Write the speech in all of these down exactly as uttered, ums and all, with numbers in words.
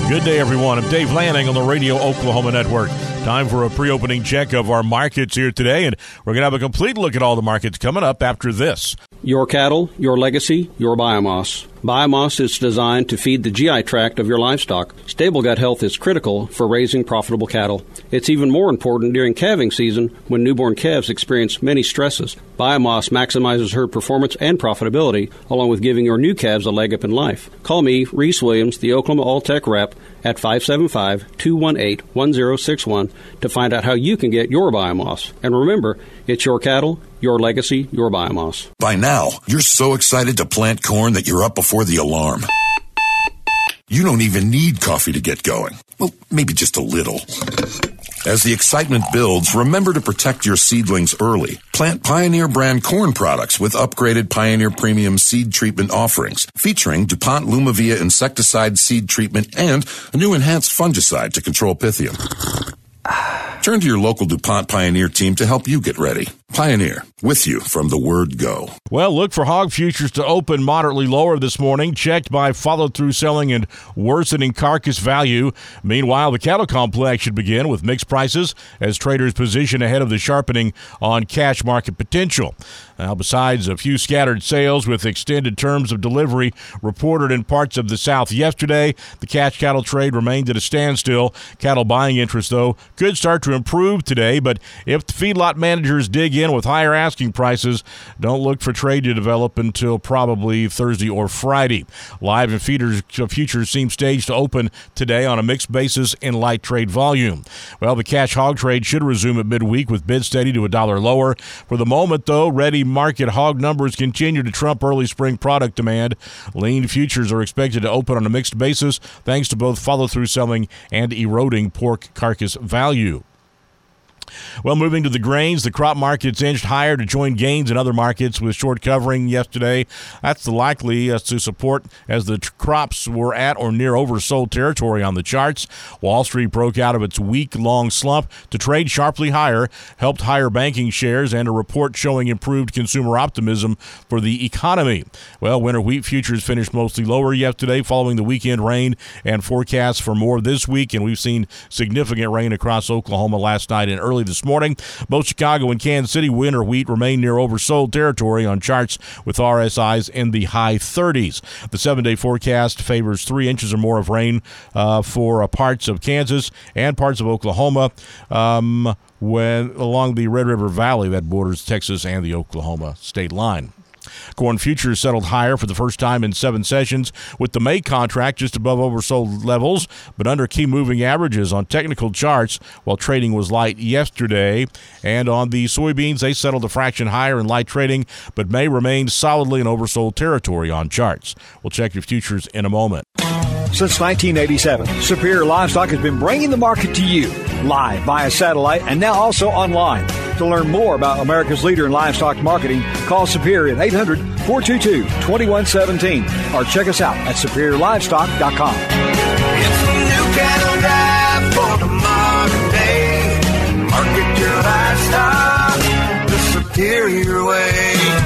Good day, everyone. I'm Dave Lanning on the Radio Oklahoma Network. Time for a pre-opening check of our markets here today, and we're going to have a complete look at all the markets coming up after this. Your cattle, your legacy, your biomass. Biomass is designed to feed the G I tract of your livestock. Stable gut health is critical for raising profitable cattle. It's even more important during calving season when newborn calves experience many stresses. Biomass maximizes herd performance and profitability, along with giving your new calves a leg up in life. Call me, Reese Williams, the Oklahoma All-Tech Rep, at five seven five, two one eight, one zero six one to find out how you can get your biomass. And remember, it's your cattle, your legacy, your biomass. By now, you're so excited to plant corn that you're up before the alarm. You don't even need coffee to get going. Well, maybe just a little. As the excitement builds, remember to protect your seedlings early. Plant Pioneer brand corn products with upgraded Pioneer Premium seed treatment offerings, featuring DuPont Lumavia insecticide seed treatment and a new enhanced fungicide to control Pythium. Turn to your local DuPont Pioneer team to help you get ready. Pioneer, with you from the word go. Well, look for hog futures to open moderately lower this morning, checked by follow-through selling and worsening carcass value. Meanwhile, the cattle complex should begin with mixed prices as traders position ahead of the sharpening on cash market potential. Now, besides a few scattered sales with extended terms of delivery reported in parts of the South yesterday, the cash cattle trade remained at a standstill. Cattle buying interest, though, could start to improve today, but if the feedlot managers dig in with higher asking prices, don't look for trade to develop until probably Thursday or Friday. Live and feeders futures seem staged to open today on a mixed basis in light trade volume. Well, the cash hog trade should resume at midweek with bid steady to a dollar lower. For the moment, though, ready market hog numbers continue to trump early spring product demand. Lean futures are expected to open on a mixed basis thanks to both follow-through selling and eroding pork carcass value. Well, moving to the grains, the crop markets inched higher to join gains in other markets with short covering yesterday. That's the likely uh, to support as the t- crops were at or near oversold territory on the charts. Wall Street broke out of its week-long slump to trade sharply higher, helped higher banking shares, and a report showing improved consumer optimism for the economy. Well, winter wheat futures finished mostly lower yesterday following the weekend rain and forecasts for more this week, and we've seen significant rain across Oklahoma last night and early this morning. Both Chicago and Kansas City winter wheat remain near oversold territory on charts with R S Is in the high thirties. The seven-day forecast favors three inches or more of rain uh, for uh, parts of Kansas and parts of Oklahoma um, when along the Red River Valley that borders Texas and the Oklahoma state line. Corn futures settled higher for the first time in seven sessions, with the May contract just above oversold levels, but under key moving averages on technical charts, while trading was light yesterday. And on the soybeans, they settled a fraction higher in light trading, but May remained solidly in oversold territory on charts. We'll check your futures in a moment. Since nineteen eighty-seven, Superior Livestock has been bringing the market to you, live via satellite and now also online. To learn more about America's leader in livestock marketing, call Superior at eight hundred, four two two, two one one seven or check us out at superior livestock dot com. It's a new cattle drive for the modern day. Market your livestock the Superior way.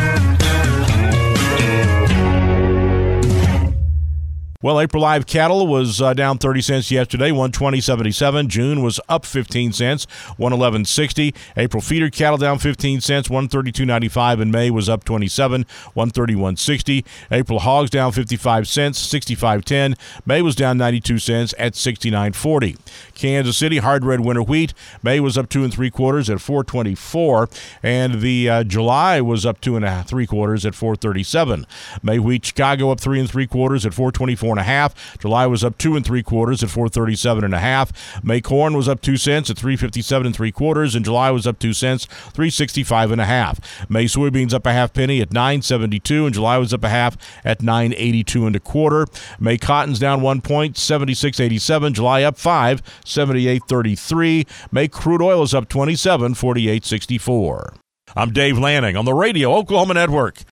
Well, April live cattle was uh, down thirty cents yesterday, one twenty seventy-seven. June was up fifteen cents, one eleven sixty. April feeder cattle down fifteen cents, one thirty-two ninety-five, and May was up twenty-seven, one thirty-one sixty. April hogs down fifty-five cents, sixty-five ten. May was down ninety-two cents at sixty-nine forty. Kansas City hard red winter wheat, May was up two and three quarters at four twenty-four, and the uh, July was up two and a three quarters at four thirty-seven. May wheat Chicago up three and three quarters at four twenty-four and a half. July was up two and three quarters at four thirty-seven and a half. May corn was up two cents at three fifty-seven and three quarters, and July was up two cents, three sixty-five and a half. May soybeans up a half penny at nine seventy-two, and July was up a half at nine eighty-two and a quarter. May cotton's down one point, seventy-six eighty-seven. July up five, seventy-eight thirty-three. May crude oil is up twenty-seven, forty-eight sixty-four. I'm Dave Lanning on the Radio Oklahoma Network.